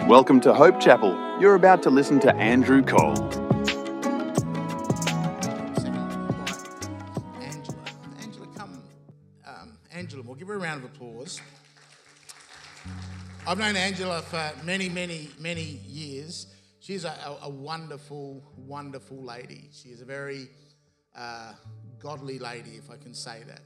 Welcome to Hope Chapel. You're about to listen to Andrew Cole. Angela, come. Angela, we'll give her a round of applause. I've known Angela for many, many, many years. She's a wonderful, wonderful lady. She is a very godly lady, if I can say that.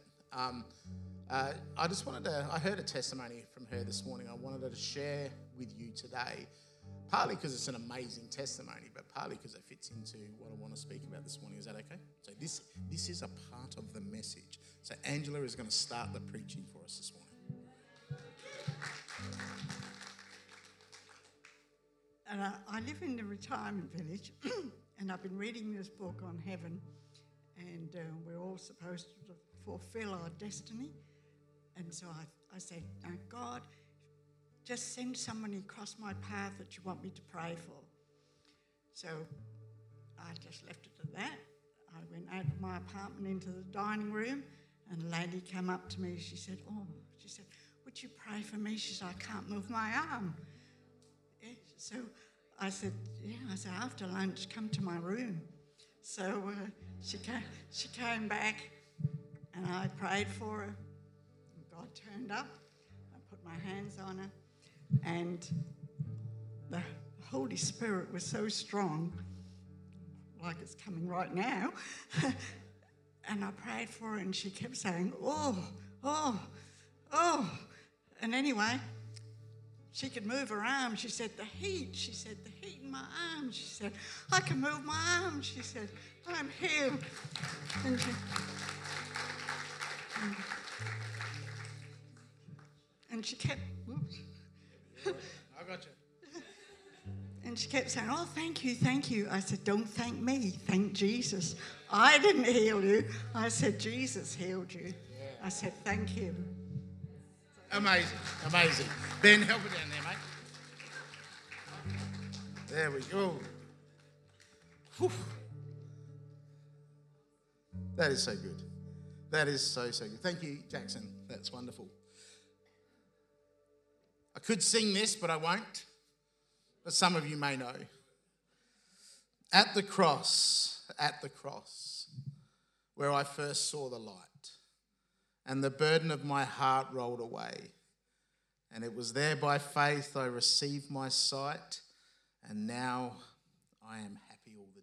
I just wanted to, I heard a testimony from her this morning. I wanted her to share with you today, partly because it's an amazing testimony, but partly because it fits into what I want to speak about this morning. Is that okay? So this is a part of the message. So Angela is going to start the preaching for us this morning. And I live in the retirement village, and I've been reading this book on heaven, and we're all supposed to fulfill our destiny. And so I said, God, just send somebody across my path that you want me to pray for. So I just left it at that. I went out of my apartment into the dining room, and a lady came up to me. She said, would you pray for me? She said, I can't move my arm. Yeah, so I said, after lunch, come to my room. So she came back, and I prayed for her. And God turned up. I put my hands on her, and the Holy Spirit was so strong, like it's coming right now. And I prayed for her, and she kept saying, oh. And anyway, she could move her arm. She said, the heat in my arm. She said, I can move my arm. She said, I'm healed. And she kept, I got you. And she kept saying, oh, thank you. I said, don't thank me, thank Jesus. I didn't heal you. I said, Jesus healed you. Yeah. I said, thank him. Amazing. Ben, help her down there, mate. There we go. Whew. That is so good. That is so good. Thank you, Jackson. That's wonderful. I could sing this, but I won't. But some of you may know. At the cross, where I first saw the light, and the burden of my heart rolled away. And it was there by faith I received my sight, and now I am happy all the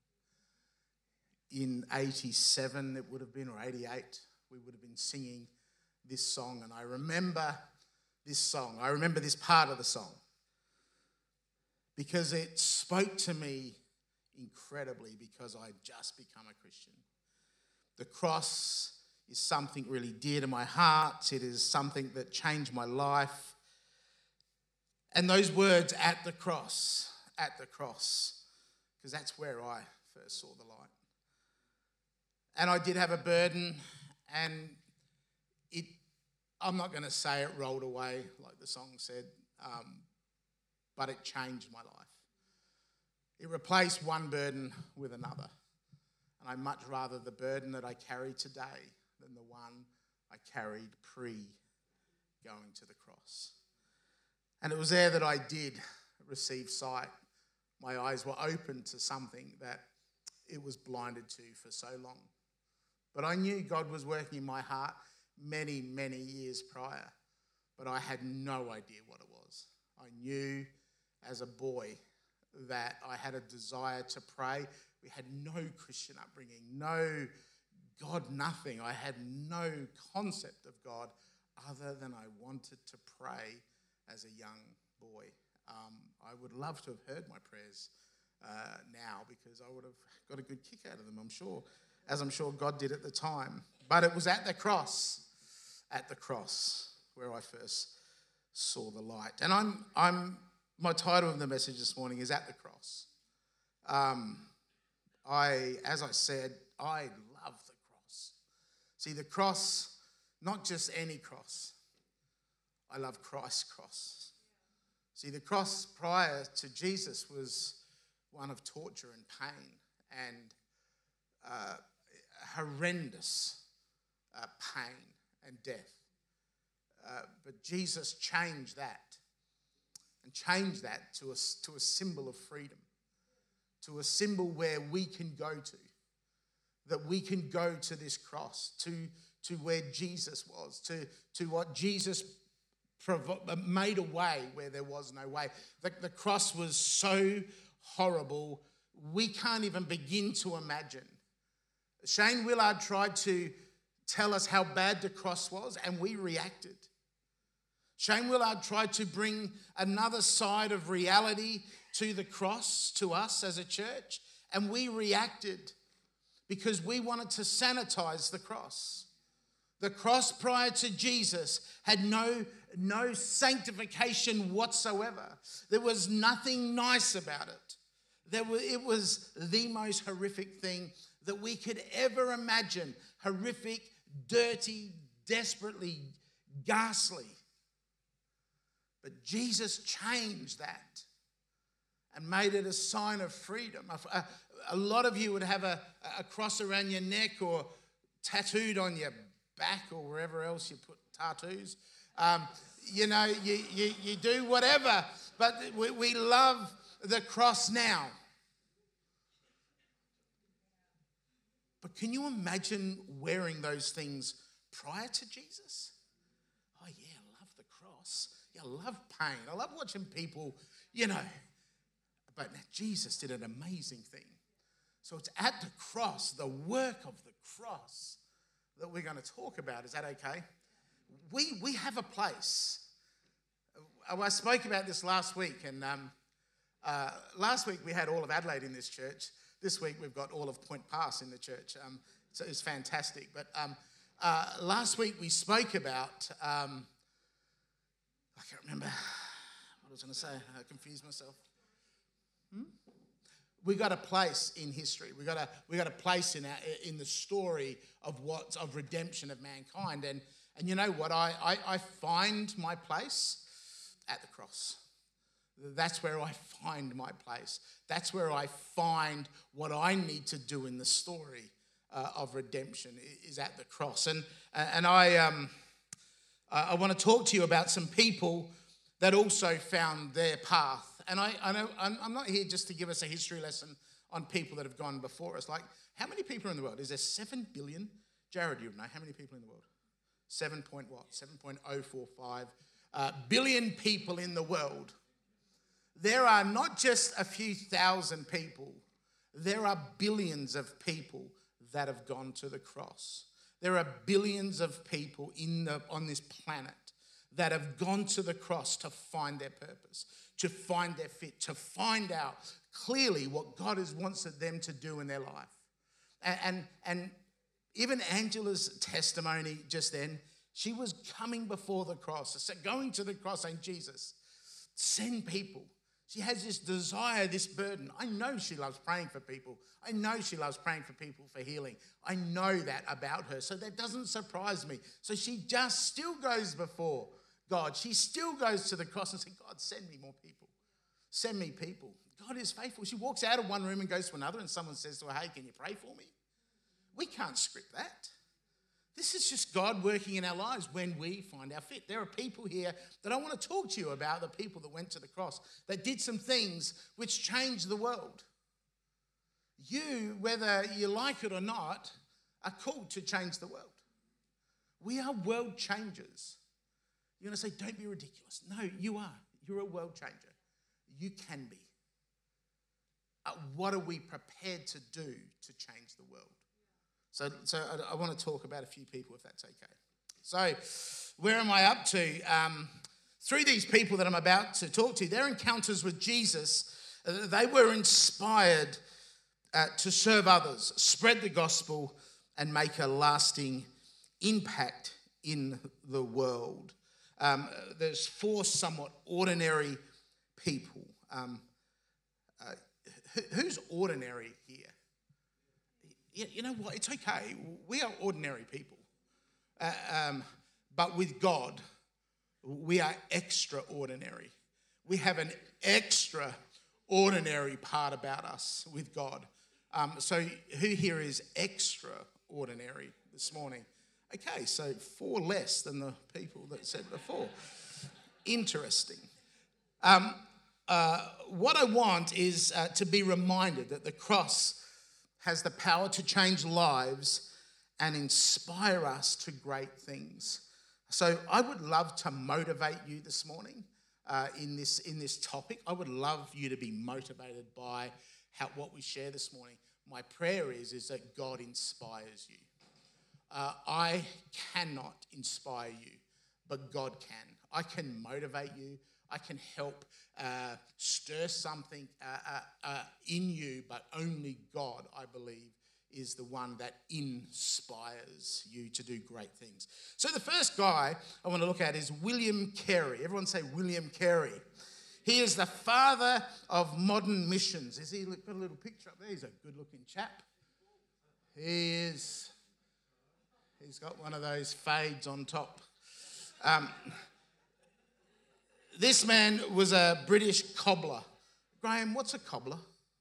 day. In 87, it would have been, or 88, we would have been singing this song, and I remember this song. I remember this part of the song because it spoke to me incredibly because I'd just become a Christian. The cross is something really dear to my heart. It is something that changed my life. And those words, at the cross, because that's where I first saw the light. And I did have a burden, and I'm not going to say it rolled away like the song said, but it changed my life. It replaced one burden with another. And I'd much rather the burden that I carry today than the one I carried pre-going to the cross. And it was there that I did receive sight. My eyes were open to something that it was blinded to for so long. But I knew God was working in my heart many, many years prior, but I had no idea what it was. I knew as a boy that I had a desire to pray. We had no Christian upbringing, no God, nothing. I had no concept of God other than I wanted to pray as a young boy. I would love to have heard my prayers now because I would have got a good kick out of them, I'm sure, as I'm sure God did at the time. But it was at the cross, where I first saw the light. And my title of the message this morning is At the Cross. As I said, I love the cross. See, the cross, not just any cross. I love Christ's cross. See, the cross prior to Jesus was one of torture and pain and horrendous pain and death. But Jesus changed that. and change that to a symbol of freedom, to a symbol where we can go to, that we can go to this cross, to where Jesus was, to what Jesus made a way where there was no way. The cross was so horrible, we can't even begin to imagine. Shane Willard tried to tell us how bad the cross was, and we reacted. Shane Willard tried to bring another side of reality to the cross, to us as a church, and we reacted because we wanted to sanitize the cross. The cross prior to Jesus had no sanctification whatsoever. There was nothing nice about it. It was the most horrific thing that we could ever imagine. Horrific, dirty, desperately ghastly. But Jesus changed that and made it a sign of freedom. A lot of you would have a cross around your neck or tattooed on your back or wherever else you put tattoos. You do whatever, but we love the cross now. But can you imagine wearing those things prior to Jesus? Oh yeah, I love the cross. Yeah, I love pain. I love watching people, But Jesus did an amazing thing. So it's at the cross, the work of the cross, that we're going to talk about. Is that okay? We have a place. I spoke about this last week, and last week we had all of Adelaide in this church. This week we've got all of Point Pass in the church. So it's fantastic. But last week we spoke about, I can't remember what I was going to say. I confused myself. We got a place in history. We got a place in the story of redemption of mankind. And you know what? I find my place at the cross. That's where I find my place. That's where I find what I need to do in the story of redemption is at the cross. And I want to talk to you about some people that also found their path. And I'm not here just to give us a history lesson on people that have gone before us. Like, how many people are in the world? Is there 7 billion? Jared, you know, how many people in the world? 7.045 billion people in the world. There are not just a few thousand people. There are billions of people that have gone to the cross. There are billions of people on this planet that have gone to the cross to find their purpose, to find their fit, to find out clearly what God wants them to do in their life. And even Angela's testimony just then, she was coming before the cross, going to the cross saying, Jesus, send people. She has this desire, this burden. I know she loves praying for people. I know she loves praying for people for healing. I know that about her. So that doesn't surprise me. So she just still goes before God. She still goes to the cross and says, God, send me more people. Send me people. God is faithful. She walks out of one room and goes to another and someone says to her, hey, can you pray for me? We can't script that. This is just God working in our lives when we find our fit. There are people here that I want to talk to you about, the people that went to the cross, that did some things which changed the world. You, whether you like it or not, are called to change the world. We are world changers. You're going to say, don't be ridiculous. No, you are. You're a world changer. You can be. What are we prepared to do to change the world? So I want to talk about a few people, if that's okay. So where am I up to? Through these people that I'm about to talk to, their encounters with Jesus, they were inspired to serve others, spread the gospel, and make a lasting impact in the world. There's 4 somewhat ordinary people. Who's ordinary here? You know what? It's okay. We are ordinary people. But with God, we are extraordinary. We have an extraordinary part about us with God. So who here is extraordinary this morning? Okay, so 4 less than the people that said before. Interesting. What I want is to be reminded that the cross has the power to change lives and inspire us to great things. So I would love to motivate you this morning in this topic. I would love you to be motivated by what we share this morning. My prayer is that God inspires you. I cannot inspire you, but God can. I can motivate you. I can help stir something in you, but only God, I believe, is the one that inspires you to do great things. So the first guy I want to look at is William Carey. Everyone say William Carey. He is the father of modern missions. Is he got a little picture up there? He's a good-looking chap. He is. He's got one of those fades on top. This man was a British cobbler. Graham, what's a cobbler?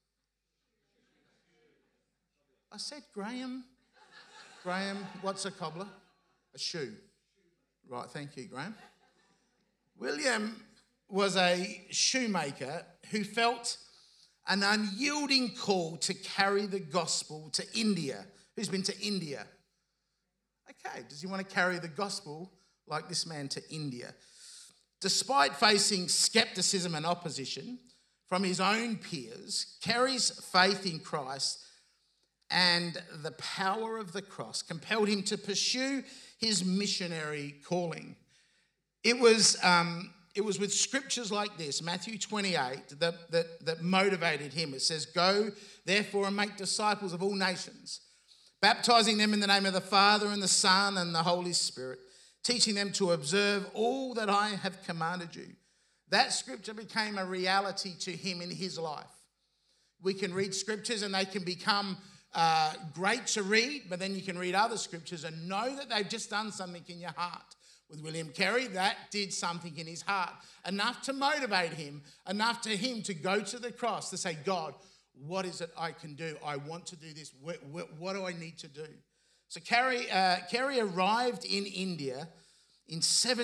I said Graham. Graham, what's a cobbler? A shoe. Right, thank you, Graham. William was a shoemaker who felt an unyielding call to carry the gospel to India. Who's been to India? Okay, does he want to carry the gospel like this man to India? Despite facing skepticism and opposition from his own peers, Carey's faith in Christ and the power of the cross compelled him to pursue his missionary calling. It was with scriptures like this, Matthew 28, that motivated him. It says, "Go, therefore, and make disciples of all nations, baptizing them in the name of the Father and the Son and the Holy Spirit, teaching them to observe all that I have commanded you." That scripture became a reality to him in his life. We can read scriptures and they can become great to read, but then you can read other scriptures and know that they've just done something in your heart. With William Carey, that did something in his heart, enough to motivate him, enough to him to go to the cross to say, "God, what is it I can do? I want to do this. What do I need to do?" So Carey arrived in India in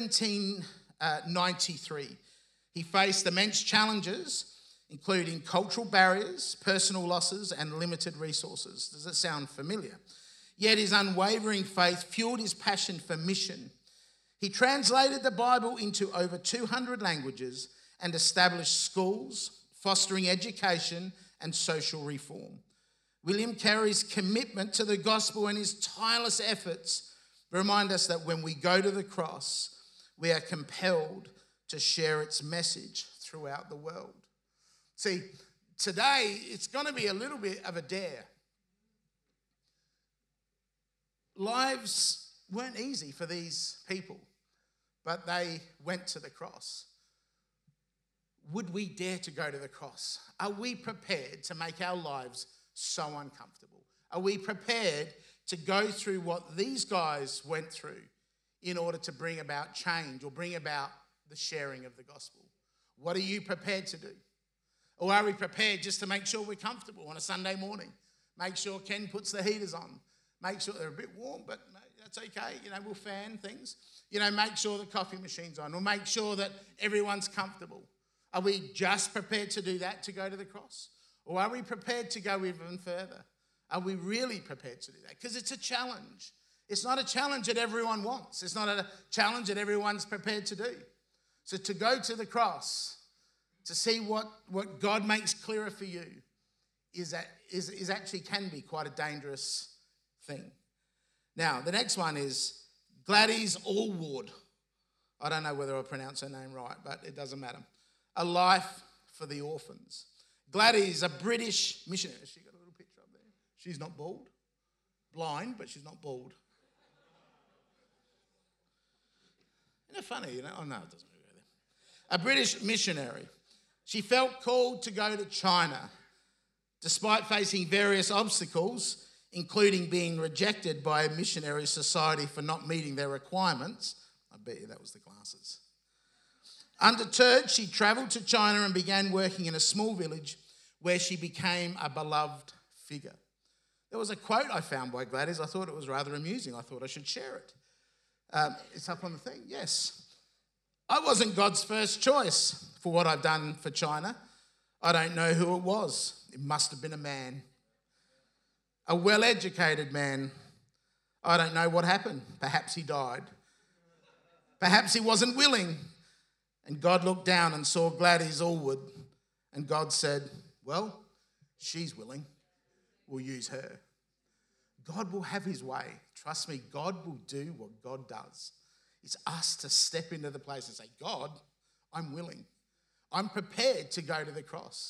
1793. He faced immense challenges, including cultural barriers, personal losses, and limited resources. Does it sound familiar? Yet his unwavering faith fueled his passion for mission. He translated the Bible into over 200 languages and established schools, fostering education and social reform. William Carey's commitment to the gospel and his tireless efforts remind us that when we go to the cross, we are compelled to share its message throughout the world. See, today it's going to be a little bit of a dare. Lives weren't easy for these people, but they went to the cross. Would we dare to go to the cross? Are we prepared to make our lives so uncomfortable? Are we prepared to go through what these guys went through in order to bring about change or bring about the sharing of the gospel? What are you prepared to do? Or are we prepared just to make sure we're comfortable on a Sunday morning? Make sure Ken puts the heaters on. Make sure they're a bit warm, but that's okay. We'll fan things. Make sure the coffee machine's on. We'll make sure that everyone's comfortable. Are we just prepared to do that to go to the cross? Or are we prepared to go even further? Are we really prepared to do that? Because it's a challenge. It's not a challenge that everyone wants. It's not a challenge that everyone's prepared to do. So to go to the cross, to see what God makes clearer for you, is actually can be quite a dangerous thing. Now, the next one is Gladys Allwood. I don't know whether I pronounce her name right, but it doesn't matter. A Life for the Orphans. Gladys, a British missionary. She got a little picture up there. She's not bald. Blind, but she's not bald. Isn't it funny, Oh, no, it doesn't go there. A British missionary. She felt called to go to China. Despite facing various obstacles, including being rejected by a missionary society for not meeting their requirements. I bet you that was the glasses. Undeterred, she travelled to China and began working in a small village where she became a beloved figure. There was a quote I found by Gladys. I thought it was rather amusing. I thought I should share it. It's up on the thing. Yes. "I wasn't God's first choice for what I've done for China. I don't know who it was. It must have been a man. A well-educated man. I don't know what happened. Perhaps he died. Perhaps he wasn't willing. And God looked down and saw Gladys Allwood. And God said, well, she's willing. We'll use her. God will have his way. Trust me, God will do what God does. It's us to step into the place and say, God, I'm willing. I'm prepared to go to the cross.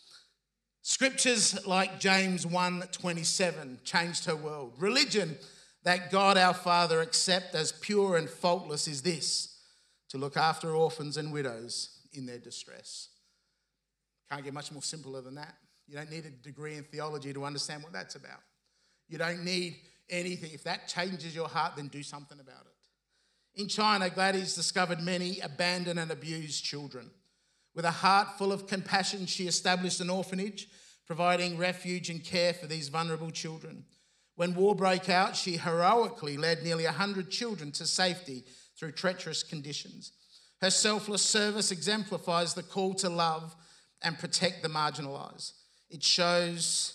Scriptures like James 1:27 changed her world. Religion that God our Father accepts as pure and faultless is this, to look after orphans and widows in their distress. Can't get much more simpler than that. You don't need a degree in theology to understand what that's about. You don't need anything. If that changes your heart, then do something about it. In China, Gladys discovered many abandoned and abused children. With a heart full of compassion, she established an orphanage, providing refuge and care for these vulnerable children. When war broke out, she heroically led nearly 100 children to safety through treacherous conditions. Her selfless service exemplifies the call to love and protect the marginalised. It shows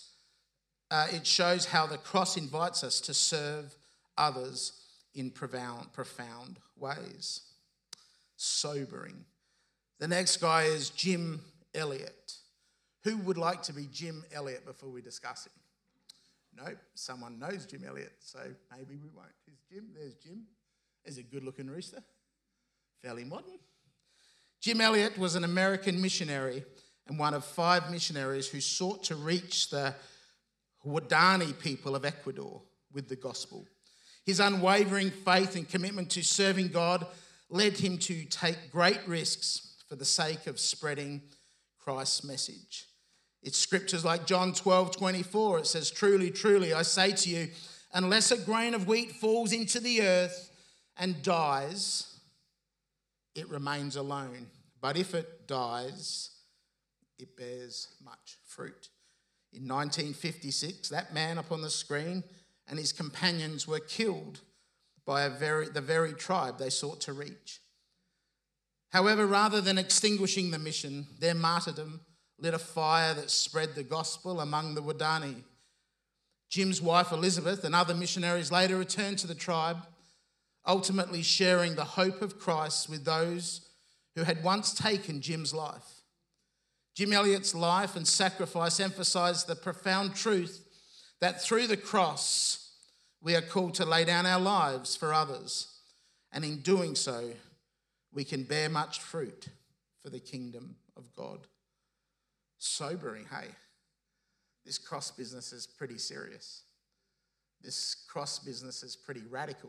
how the cross invites us to serve others in profound ways. Sobering. The next guy is Jim Elliot. Who would like to be Jim Elliot before we discuss him? Nope, someone knows Jim Elliot, so maybe we won't. Who's Jim? There's Jim. There's a good-looking rooster. Fairly modern. Jim Elliot was an American missionary and one of 5 missionaries who sought to reach the Waodani people of Ecuador with the gospel. His unwavering faith and commitment to serving God led him to take great risks for the sake of spreading Christ's message. It's scriptures like John 12:24. It says, truly, truly, I say to you, unless a grain of wheat falls into the earth and dies, it remains alone. But if it dies, it bears much fruit. In 1956, that man up on the screen and his companions were killed by the very tribe they sought to reach. However, rather than extinguishing the mission, their martyrdom lit a fire that spread the gospel among the Waodani. Jim's wife Elizabeth and other missionaries later returned to the tribe, ultimately sharing the hope of Christ with those who had once taken Jim's life. Jim Elliot's life and sacrifice emphasised the profound truth that through the cross we are called to lay down our lives for others, and in doing so we can bear much fruit for the kingdom of God. Sobering, hey? This cross business is pretty serious. This cross business is pretty radical.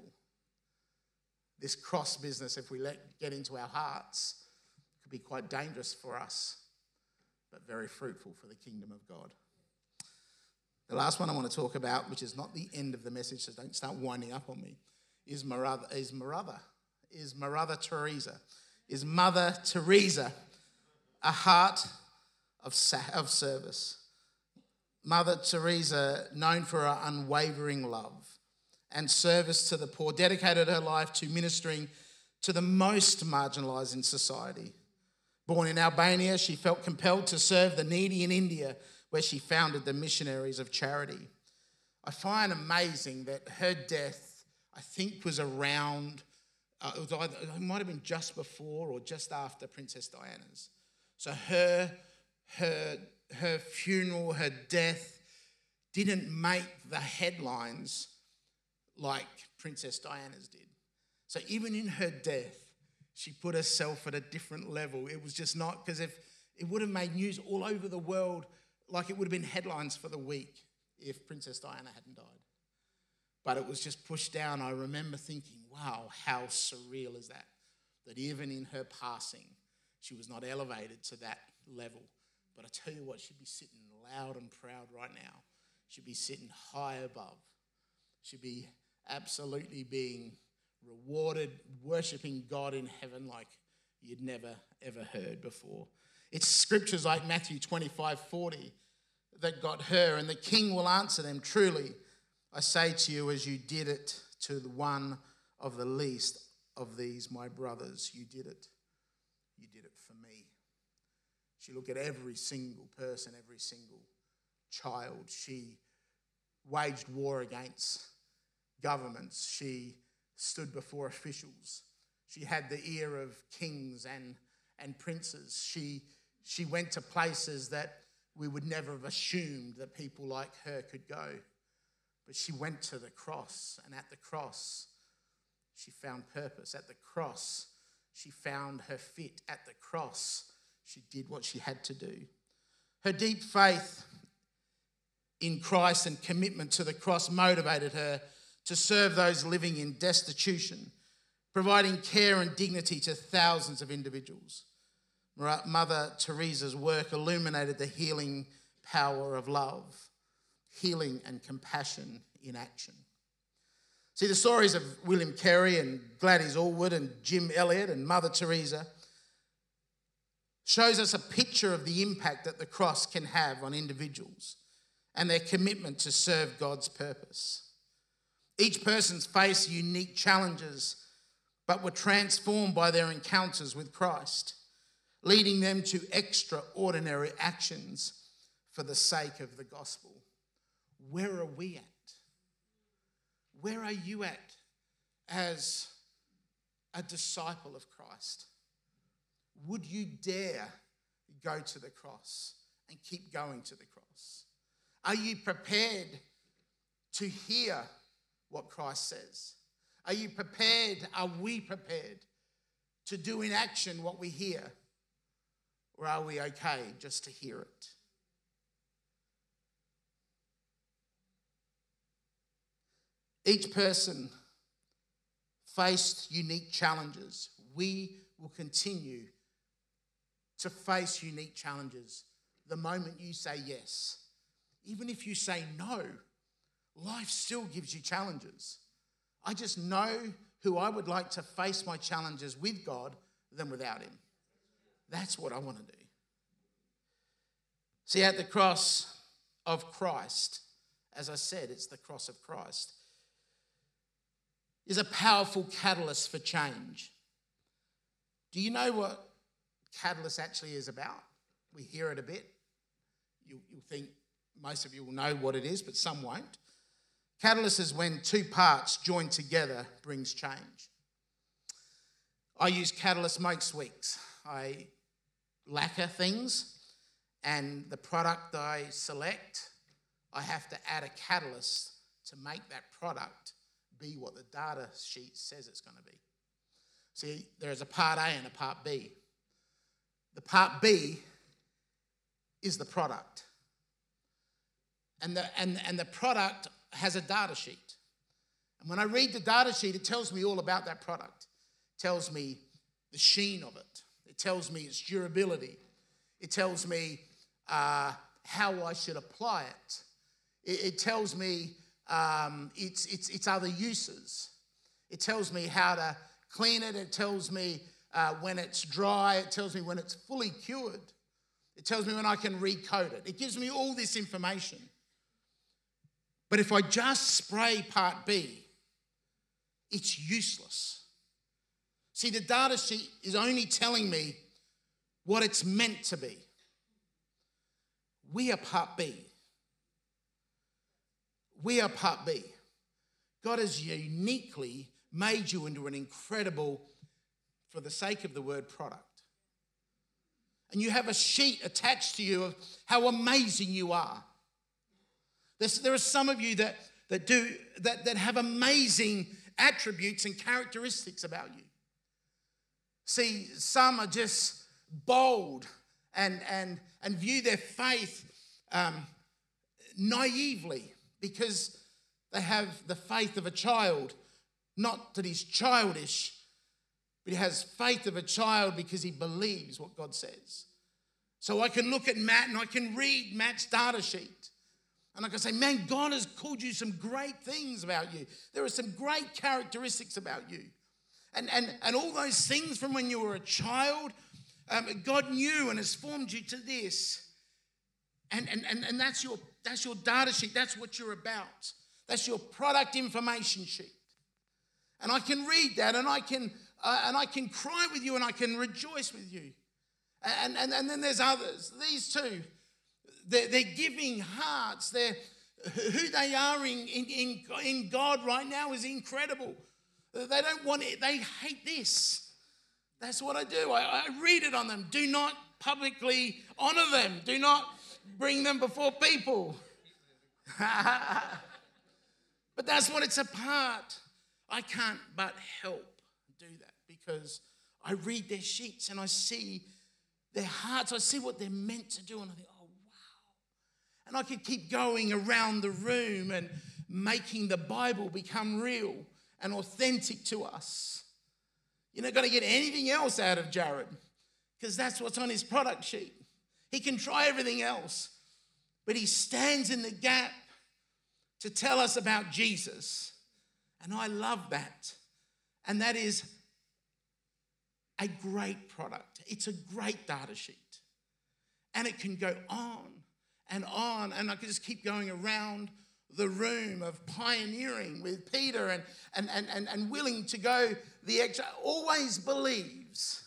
This cross business, if we get into our hearts, could be quite dangerous for us, but very fruitful for the kingdom of God. The last one I want to talk about, which is not the end of the message, so don't start winding up on me, is Mother Teresa. Is Mother Teresa a heart of service? Mother Teresa, known for her unwavering love and service to the poor, dedicated her life to ministering to the most marginalised in society. Born in Albania, she felt compelled to serve the needy in India, where she founded the Missionaries of Charity. I find amazing that her death, I think, was around, it might have been just before or just after Princess Diana's. So her funeral, her death, didn't make the headlines like Princess Diana's did. So even in her death, she put herself at a different level. It was just not, because if it would have made news all over the world, like it would have been headlines for the week if Princess Diana hadn't died. But it was just pushed down. I remember thinking, wow, how surreal is that? That even in her passing, she was not elevated to that level. But I tell you what, she'd be sitting loud and proud right now. She'd be sitting high above. She'd be absolutely being rewarded, worshipping God in heaven like you'd never, ever heard before. It's scriptures like Matthew 25:40 that got her, and the king will answer them, truly, I say to you, as you did it to the one of the least of these, my brothers, you did it. You did it for me. She looked at every single person, every single child. She waged war against governments. She stood before officials. She had the ear of kings and princes. She went to places that we would never have assumed that people like her could go. But she went to the cross, and at the cross, she found purpose. At the cross, she found her fit. At the cross, she did what she had to do. Her deep faith in Christ and commitment to the cross motivated her to serve those living in destitution, providing care and dignity to thousands of individuals. Mother Teresa's work illuminated the healing power of love, healing and compassion in action. See, the stories of William Carey and Gladys Allwood and Jim Elliot and Mother Teresa shows us a picture of the impact that the cross can have on individuals and their commitment to serve God's purpose. Each person's faced unique challenges, but were transformed by their encounters with Christ, leading them to extraordinary actions for the sake of the gospel. Where are we at? Where are you at as a disciple of Christ? Would you dare go to the cross and keep going to the cross? Are you prepared to hear what Christ says? Are you prepared? Are we prepared to do in action what we hear? Or are we okay just to hear it? Each person faced unique challenges. We will continue to face unique challenges the moment you say yes. Even if you say no, life still gives you challenges. I just know who I would like to face my challenges with God than without him. That's what I want to do. See, at the cross of Christ, as I said, it's the cross of Christ, is a powerful catalyst for change. Do you know what catalyst actually is about? We hear it a bit. You'll think most of you will know what it is, but some won't. Catalyst is when two parts joined together brings change. I use catalyst most weeks. I lacquer things, and the product I select, I have to add a catalyst to make that product be what the data sheet says it's going to be. See, there is a part A and a part B. The part B is the product. And the product has a data sheet. And when I read the data sheet, it tells me all about that product. It tells me the sheen of it. It tells me its durability. It tells me how I should apply it. It tells me its other uses. It tells me how to clean it. It tells me when it's dry. It tells me when it's fully cured. It tells me when I can recoat it. It gives me all this information. But if I just spray part B, it's useless. See, the data sheet is only telling me what it's meant to be. We are part B. We are part B. God has uniquely made you into an incredible, for the sake of the word, product. And you have a sheet attached to you of how amazing you are. There are some of you that have amazing attributes and characteristics about you. See, some are just bold and view their faith naively because they have the faith of a child. Not that he's childish, but he has faith of a child because he believes what God says. So I can look at Matt and I can read Matt's data sheet. And I can say, man, God has called you some great things about you. There are some great characteristics about you. And all those things from when you were a child, God knew and has formed you to this. And that's your data sheet. That's what you're about. That's your product information sheet. And I can read that and I can cry with you and I can rejoice with you. And then there's others. These two, they're giving hearts. They're who they are in God right now is incredible. They don't want it. They hate this. That's what I do. I read it on them. Do not publicly honor them. Do not bring them before people. But that's what it's about. I can't but help do that because I read their sheets and I see their hearts. I see what they're meant to do and I think, oh, wow. And I could keep going around the room and making the Bible become real and authentic to us. You're not going to get anything else out of Jared because that's what's on his product sheet. He can try everything else, but he stands in the gap to tell us about Jesus. And I love that. And that is a great product. It's a great data sheet. And it can go on. And I can just keep going around the room of pioneering with Peter and willing to go the extra. Always believes.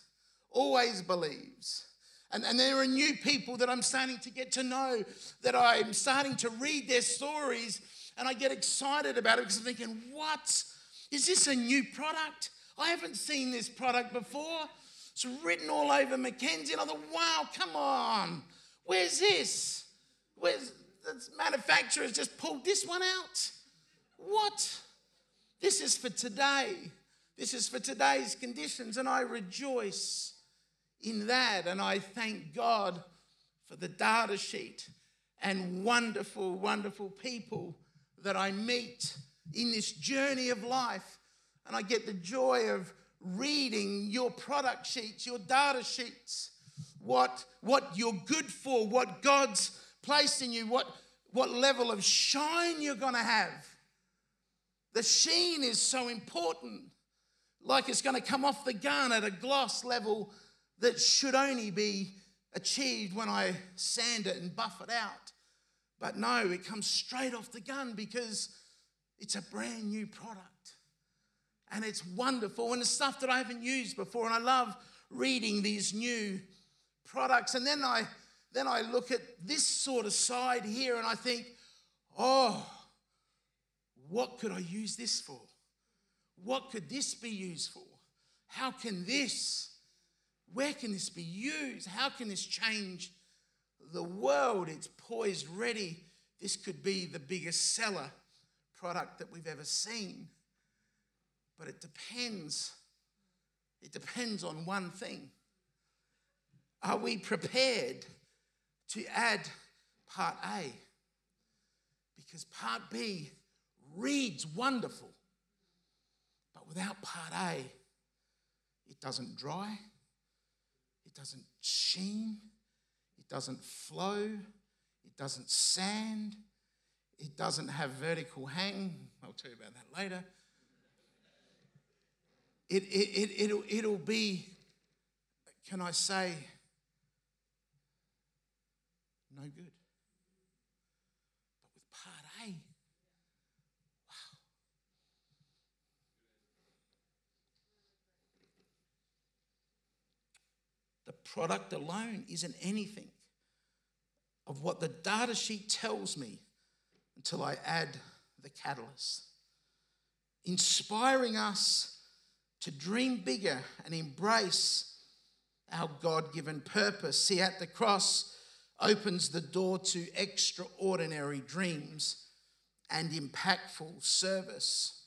And there are new people that I'm starting to get to know, that I'm starting to read their stories, and I get excited about it because I'm thinking, what? Is this a new product? I haven't seen this product before. It's written all over Mackenzie, and I thought, wow, come on. Where's this? Where's the manufacturer's just pulled this one out? What? This is for today. This is for today's conditions, and I rejoice in that, and I thank God for the data sheet and wonderful, wonderful people that I meet in this journey of life. And I get the joy of reading your product sheets, your data sheets, what you're good for, what God's placed in you, what level of shine you're going to have. The sheen is so important, like it's going to come off the gun at a gloss level that should only be achieved when I sand it and buff it out. But no, it comes straight off the gun because it's a brand new product. And it's wonderful. And it's stuff that I haven't used before. And I love reading these new products. And then I look at this sort of side here and I think, oh, what could I use this for? What could this be used for? Where can this be used? How can this change the world? It's poised, ready. This could be the biggest seller product that we've ever seen. But it depends. It depends on one thing. Are we prepared to add part A? Because part B reads wonderful. But without part A, it doesn't dry. It doesn't sheen, it doesn't flow, it doesn't sand, it doesn't have vertical hang. I'll tell you about that later. It'll be, can I say, no good. But with part A, wow. The product alone isn't anything of what the data sheet tells me until I add the catalyst. Inspiring us to dream bigger and embrace our God-given purpose. See, at the cross opens the door to extraordinary dreams and impactful service.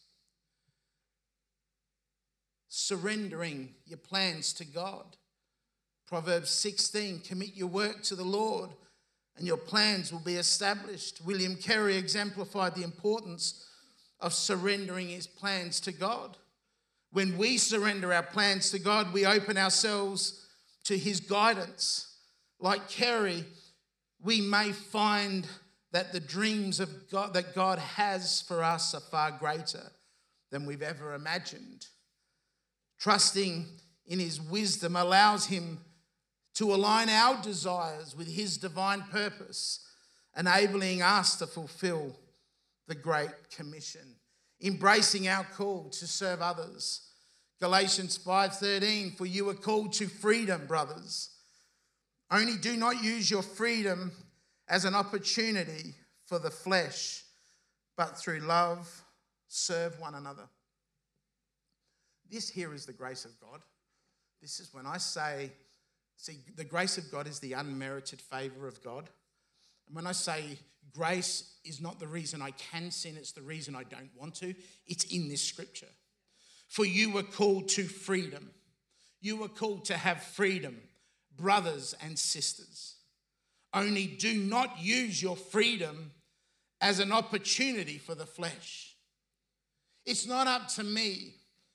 Surrendering your plans to God. Proverbs 16, commit your work to the Lord and your plans will be established. William Carey exemplified the importance of surrendering his plans to God. When we surrender our plans to God, we open ourselves to his guidance. Like Carey, we may find that the dreams of God that God has for us are far greater than we've ever imagined. Trusting in his wisdom allows him to align our desires with his divine purpose, enabling us to fulfill the Great Commission, embracing our call to serve others. Galatians 5:13, for you are called to freedom, brothers. Only do not use your freedom as an opportunity for the flesh, but through love, serve one another. This here is the grace of God. This is when I say, see, the grace of God is the unmerited favour of God. And when I say grace is not the reason I can sin, it's the reason I don't want to, it's in this scripture. For you were called to freedom. You were called to have freedom, brothers and sisters. Only do not use your freedom as an opportunity for the flesh. It's not up to me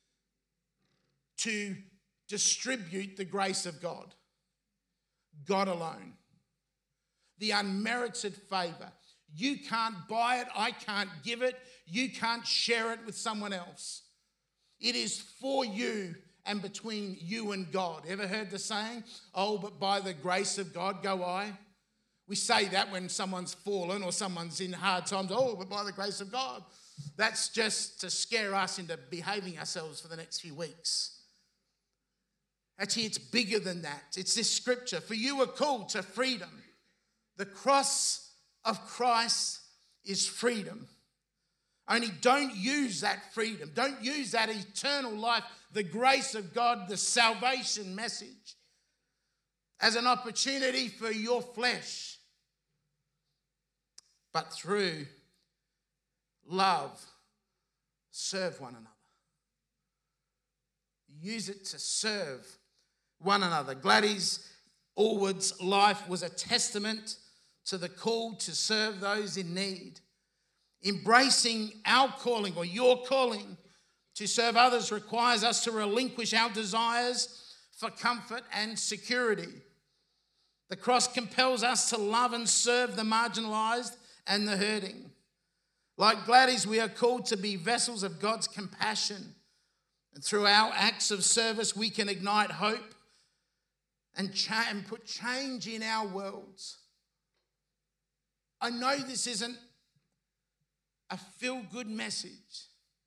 to distribute the grace of God. God alone. The unmerited favour. You can't buy it, I can't give it, you can't share it with someone else. It is for you and between you and God. Ever heard the saying, oh, but by the grace of God go I? We say that when someone's fallen or someone's in hard times, oh, but by the grace of God. That's just to scare us into behaving ourselves for the next few weeks. Actually, it's bigger than that. It's this scripture. For you are called to freedom. The cross of Christ is freedom. Only don't use that freedom. Don't use that eternal life, the grace of God, the salvation message, as an opportunity for your flesh. But through love, serve one another. Use it to serve one another. Gladys Allwood's life was a testament to the call to serve those in need. Embracing our calling or your calling to serve others requires us to relinquish our desires for comfort and security. The cross compels us to love and serve the marginalised and the hurting. Like Gladys, we are called to be vessels of God's compassion. And through our acts of service, we can ignite hope and put change in our worlds. I know this isn't a feel-good message,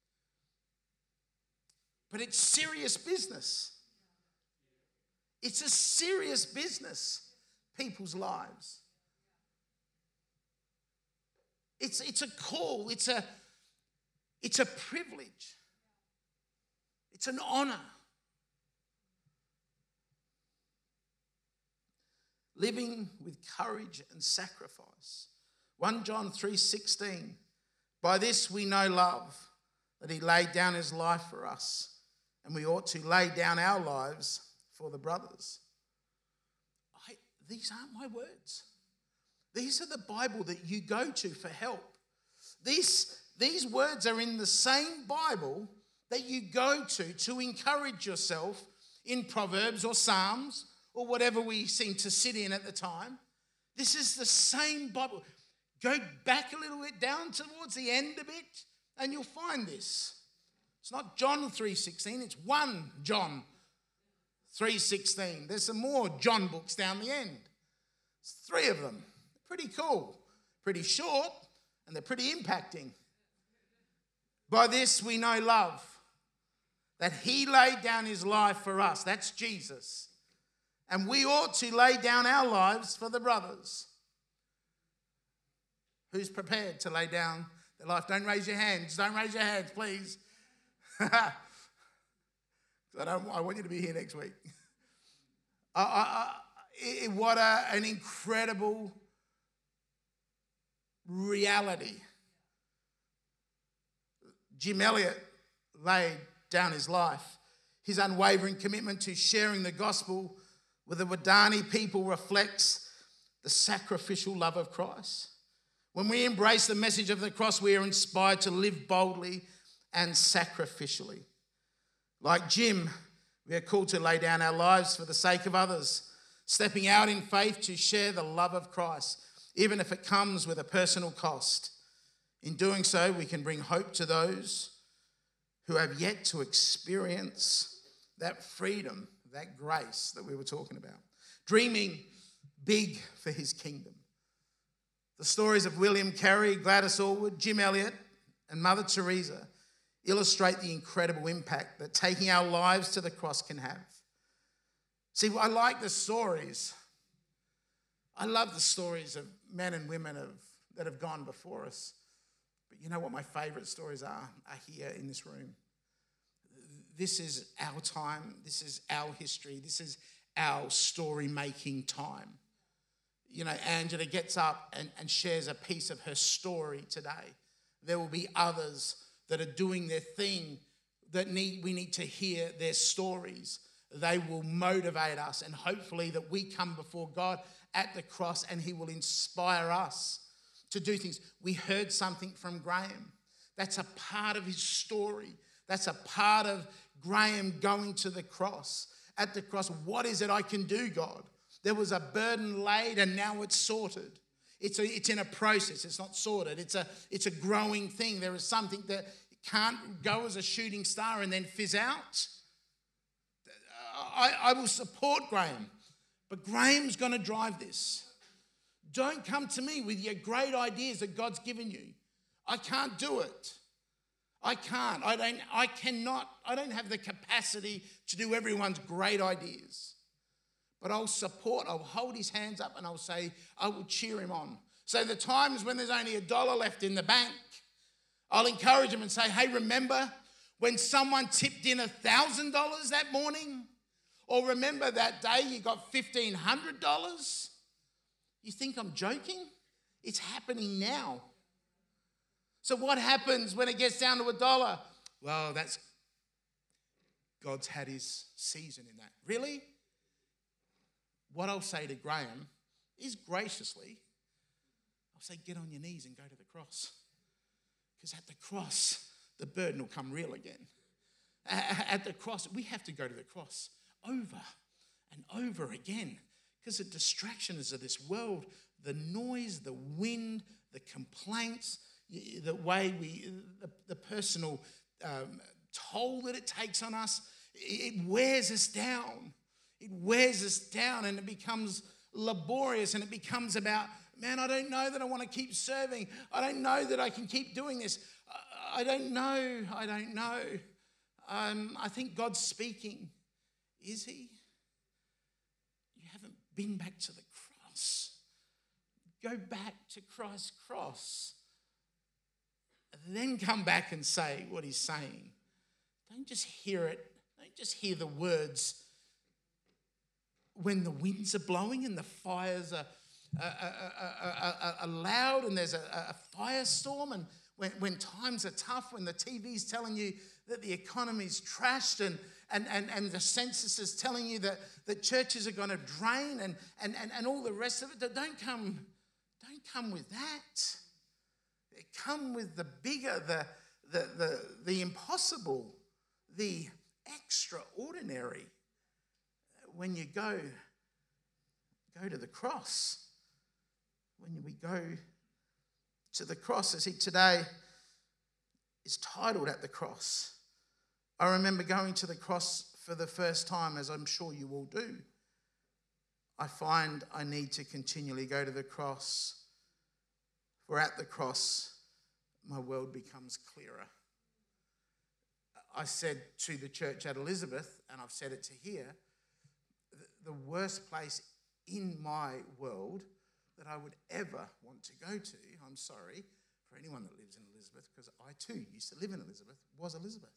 but it's serious business. It's a serious business, people's lives. It's a call, it's a privilege, it's an honour. Living with courage and sacrifice. 1 John 3:16. By this we know love, that he laid down his life for us, and we ought to lay down our lives for the brothers. These aren't my words. These are the Bible that you go to for help. These words are in the same Bible that you go to encourage yourself in Proverbs or Psalms or whatever we seem to sit in at the time. This is the same Bible. Go back a little bit down towards the end a bit and you'll find this. It's not John 3:16, it's 1 John 3:16. There's some more John books down the end. It's 3 of them. Pretty cool, pretty short, and they're pretty impacting. By this we know love, that he laid down his life for us. That's Jesus. And we ought to lay down our lives for the brothers. Who's prepared to lay down their life? Don't raise your hands. Don't raise your hands, please. I want you to be here next week. What an incredible reality. Jim Elliot laid down his life. His unwavering commitment to sharing the gospel with the Wadani people reflects the sacrificial love of Christ. When we embrace the message of the cross, we are inspired to live boldly and sacrificially. Like Jim, we are called to lay down our lives for the sake of others, stepping out in faith to share the love of Christ, even if it comes with a personal cost. In doing so, we can bring hope to those who have yet to experience that freedom, that grace that we were talking about. Dreaming big for his kingdom. The stories of William Carey, Gladys Allwood, Jim Elliot, and Mother Teresa illustrate the incredible impact that taking our lives to the cross can have. See, I like the stories I love the stories of men and women that have gone before us. But you know what my favourite stories are here in this room. This is our time. This is our history. This is our story-making time. You know, Angela gets up and shares a piece of her story today. There will be others that are doing their thing that we need to hear their stories. They will motivate us, and hopefully that we come before God at the cross and he will inspire us to do things. We heard something from Graham. That's a part of his story. That's a part of Graham going to the cross. At the cross, what is it I can do, God? There was a burden laid and now it's sorted. It's in a process. It's not sorted. It's a growing thing. There is something that can't go as a shooting star and then fizz out. I will support Graham, but Graham's going to drive this. Don't come to me with your great ideas that God's given you. I can't do it. I can't. I don't have the capacity to do everyone's great ideas. But I'll hold his hands up and I'll say, I will cheer him on. So the times when there's only $1 left in the bank, I'll encourage him and say, hey, remember when someone tipped in $1,000 that morning? Or remember that day you got $1,500? You think I'm joking? It's happening now. So what happens when it gets down to $1? Well, God's had his season in that. Really? What I'll say to Graham is graciously, I'll say, get on your knees and go to the cross. Because at the cross, the burden will come real again. At the cross, we have to go to the cross over and over again. Because the distractions of this world, the noise, the wind, the complaints, the way the personal toll that it takes on us, it wears us down. It wears us down and it becomes laborious and it becomes about, man, I don't know that I want to keep serving. I don't know that I can keep doing this. I don't know. I think God's speaking. Is he? You haven't been back to the cross. Go back to Christ's cross. And then come back and say what he's saying. Don't just hear it. Don't just hear the words when the winds are blowing and the fires are loud and there's a firestorm, and when times are tough, when the TV's telling you that the economy's trashed and the census is telling you that churches are going to drain and all the rest of it. Don't come with that. Come with the bigger, the impossible, the extraordinary. When you go to the cross, when we go to the cross, I see today is titled At the Cross. I remember going to the cross for the first time, as I'm sure you all do. I find I need to continually go to the cross, for at the cross, my world becomes clearer. I said to the church at Elizabeth, and I've said it to here, the worst place in my world that I would ever want to go to, I'm sorry for anyone that lives in Elizabeth, because I too used to live in Elizabeth, was Elizabeth.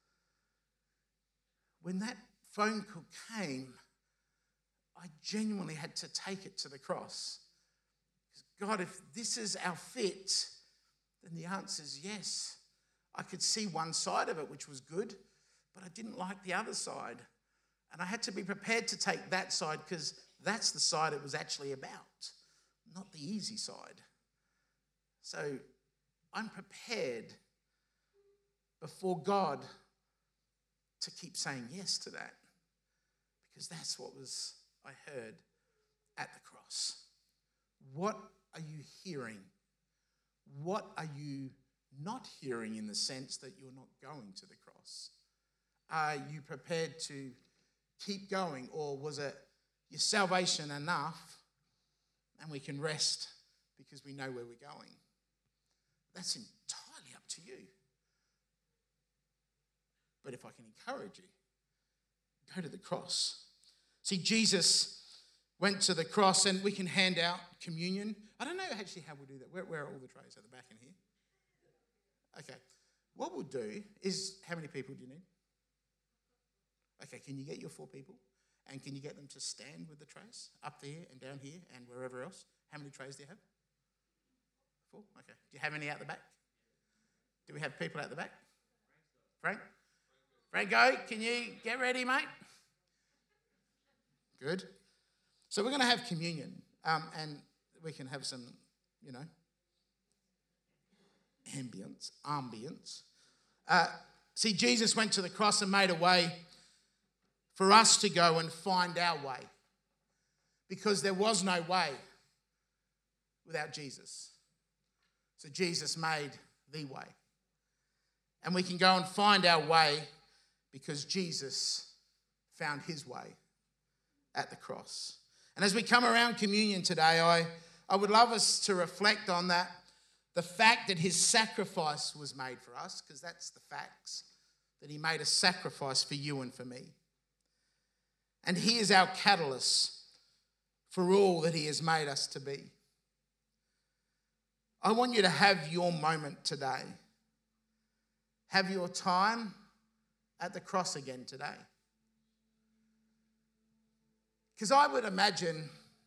When that phone call came, I genuinely had to take it to the cross. God, if this is our fit, then the answer is yes. I could see one side of it, which was good, but I didn't like the other side. And I had to be prepared to take that side because that's the side it was actually about, not the easy side. So I'm prepared before God to keep saying yes to that, because that's what I heard at the cross. What are you hearing? What are you not hearing, in the sense that you're not going to the cross? Are you prepared to keep going, or was it your salvation enough and we can rest because we know where we're going? That's entirely up to you. But if I can encourage you, go to the cross. See, Jesus went to the cross, and we can hand out communion. I don't know actually how we'll do that. Where are all the trays? At the back in here? Okay. What we'll do is, how many people do you need? Okay, can you get your 4 people? And can you get them to stand with the trays up there and down here and wherever else? How many trays do you have? 4? Okay. Do you have any out the back? Do we have people out the back? Frank? Franco, can you get ready, mate? Good. So we're going to have communion, and we can have some, ambience. See, Jesus went to the cross and made a way for us to go and find our way, because there was no way without Jesus. So Jesus made the way. And we can go and find our way because Jesus found his way at the cross. And as we come around communion today, I would love us to reflect on that, the fact that his sacrifice was made for us, because that's the facts, that he made a sacrifice for you and for me. And he is our catalyst for all that he has made us to be. I want you to have your moment today. Have your time at the cross again today. Because I would imagine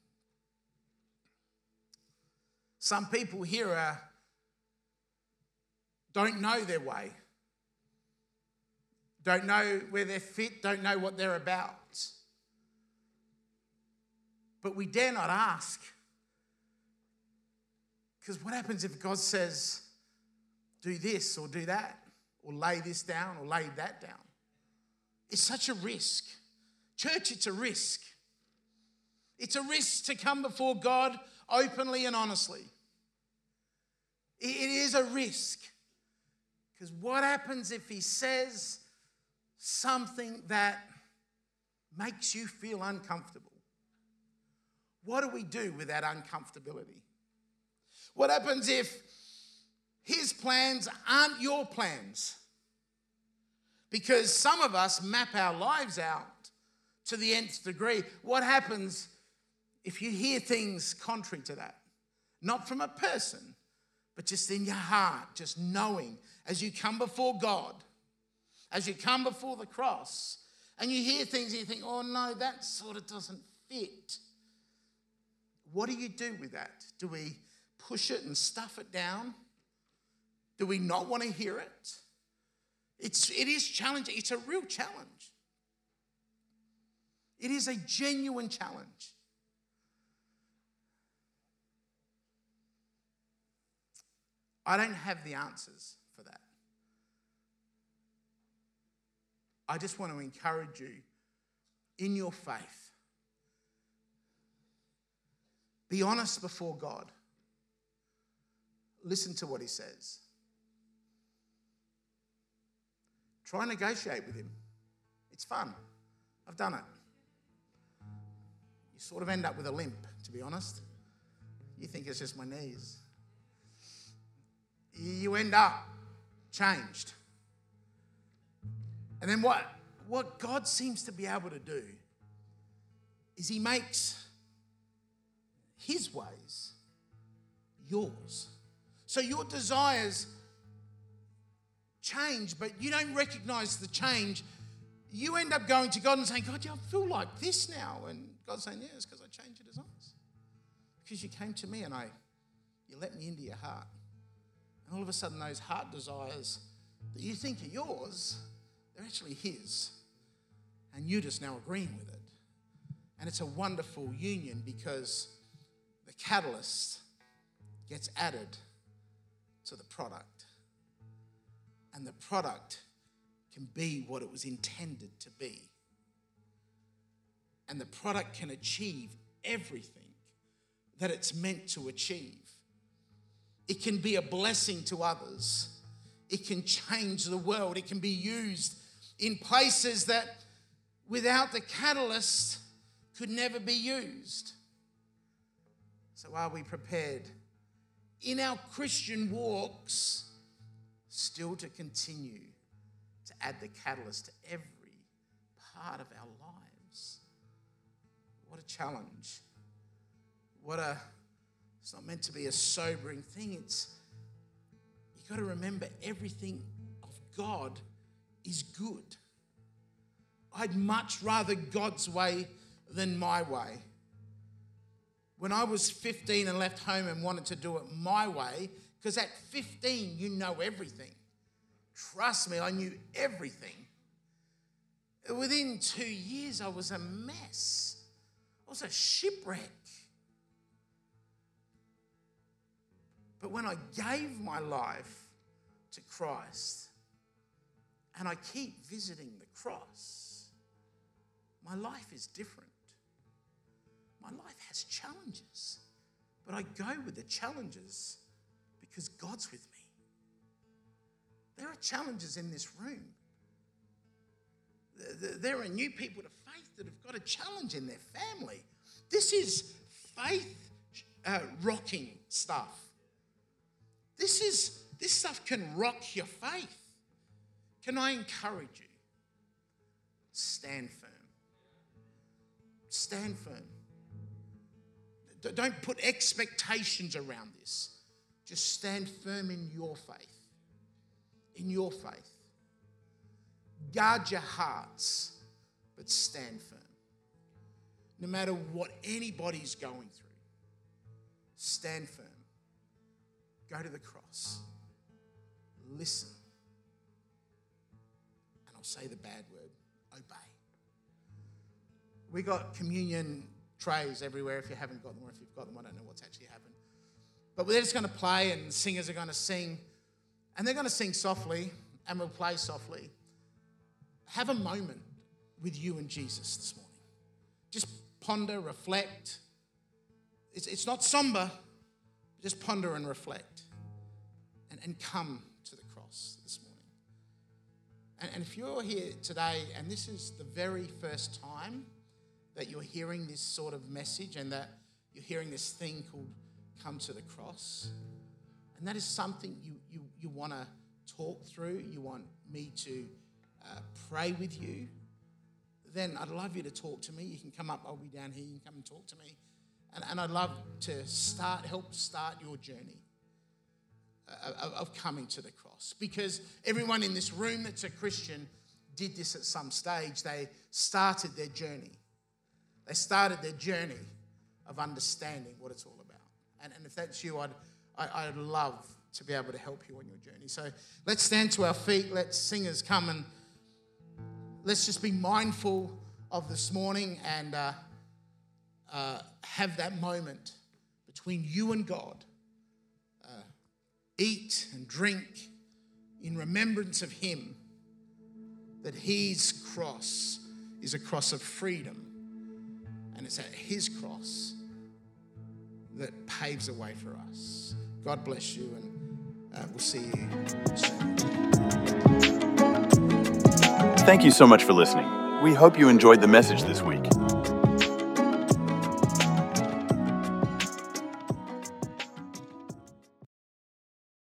some people here don't know their way, don't know where they're fit, don't know what they're about. But we dare not ask. Because what happens if God says, do this or do that, or lay this down or lay that down? It's such a risk. Church, it's a risk. It's a risk to come before God openly and honestly. It is a risk. Because what happens if he says something that makes you feel uncomfortable? What do we do with that uncomfortability? What happens if his plans aren't your plans? Because some of us map our lives out to the nth degree. What happens if you hear things contrary to that? Not from a person, but just in your heart, just knowing as you come before God, as you come before the cross, and you hear things and you think, oh no, that sort of doesn't fit. What do you do with that? Do we push it and stuff it down? Do we not want to hear it? It is challenging. It's a real challenge. It is a genuine challenge. I don't have the answers for that. I just want to encourage you in your faith. Be honest before God. Listen to what he says. Try and negotiate with him. It's fun. I've done it. You sort of end up with a limp, to be honest. You think it's just my knees. You end up changed. And then what God seems to be able to do is he makes his ways yours. So your desires change, but you don't recognize the change. You end up going to God and saying, God, I feel like this now. And God's saying, yeah, it's because I changed your desires. Because you came to me and you let me into your heart. And all of a sudden those heart desires that you think are yours, they're actually his. And you're just now agreeing with it. And it's a wonderful union because the catalyst gets added to the product. And the product can be what it was intended to be. And the product can achieve everything that it's meant to achieve. It can be a blessing to others. It can change the world. It can be used in places that without the catalyst could never be used. So are we prepared in our Christian walks still to continue to add the catalyst to every part of our lives? What a challenge. It's not meant to be a sobering thing. You got to remember everything of God is good. I'd much rather God's way than my way. When I was 15 and left home and wanted to do it my way, because at 15 you know everything. Trust me, I knew everything. Within 2 years I was a mess. I was a shipwreck. But when I gave my life to Christ, and I keep visiting the cross, my life is different. My life has challenges, but I go with the challenges because God's with me. There are challenges in this room. There are new people to faith that have got a challenge in their family. This is faith rocking stuff. This stuff can rock your faith. Can I encourage you? Stand firm. Stand firm. Don't put expectations around this. Just stand firm in your faith. In your faith. Guard your hearts, but stand firm. No matter what anybody's going through, stand firm. Go to the cross. Listen. And I'll say the bad word, obey. We got communion trays everywhere if you haven't got them, or if you've got them, I don't know what's actually happened. But we're just going to play and singers are going to sing. And they're going to sing softly and we'll play softly. Have a moment with you and Jesus this morning. Just ponder, reflect. It's not somber. Just ponder and reflect. And come to the cross this morning. And if you're here today and this is the very first time that you're hearing this sort of message and that you're hearing this thing called come to the cross, and that is something you want to talk through, you want me to pray with you, then I'd love you to talk to me. You can come up, I'll be down here, you can come and talk to me. And I'd love to help start your journey of coming to the cross. Because everyone in this room that's a Christian did this at some stage. They started their journey. They started their journey of understanding what it's all about. And if that's you, I'd love to be able to help you on your journey. So let's stand to our feet. Let's singers come and let's just be mindful of this morning and have that moment between you and God. Eat and drink in remembrance of Him, that His cross is a cross of freedom, and it's at His cross that paves a way for us. God bless you, and we'll see you soon. Thank you so much for listening. We hope you enjoyed the message this week.